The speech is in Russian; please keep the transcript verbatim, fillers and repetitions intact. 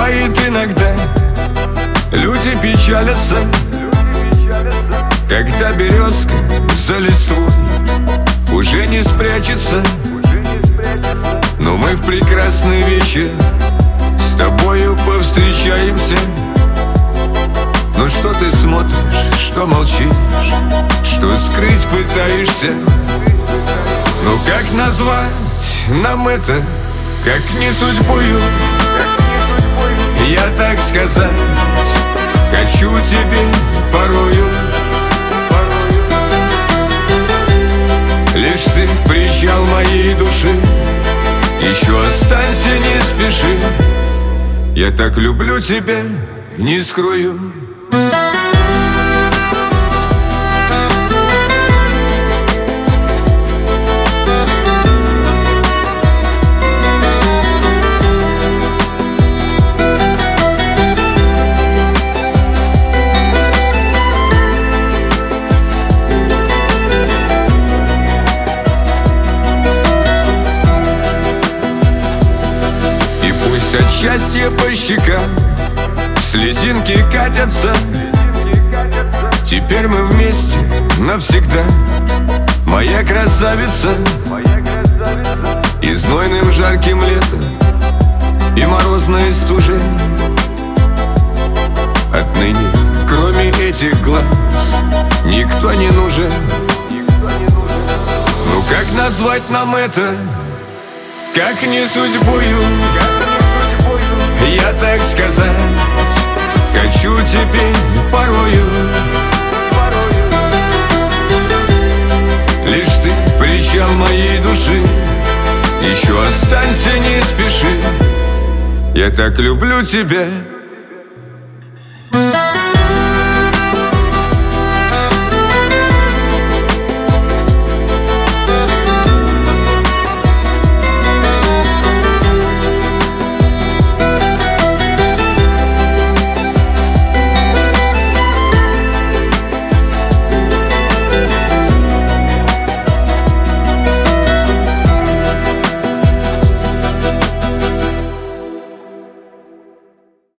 Бывает иногда, люди печалятся, когда березка за листвой уже не спрячется. Но мы в прекрасный вечер с тобою повстречаемся. Ну что ты смотришь, что молчишь, что скрыть пытаешься? Ну как назвать нам это, как не судьбою? Я, так сказать, хочу тебе порою. Лишь ты причал моей души, еще останься, не спеши. Я так люблю тебя, не скрою. От счастья по щекам слезинки катятся. Теперь мы вместе навсегда, моя красавица. И знойным жарким летом, и морозной стужей отныне, кроме этих глаз, никто не нужен. Ну как назвать нам это, как не судьбою? Я, так сказать, хочу тебе порою. Лишь ты причал моей души, еще останься, не спеши. Я так люблю тебя,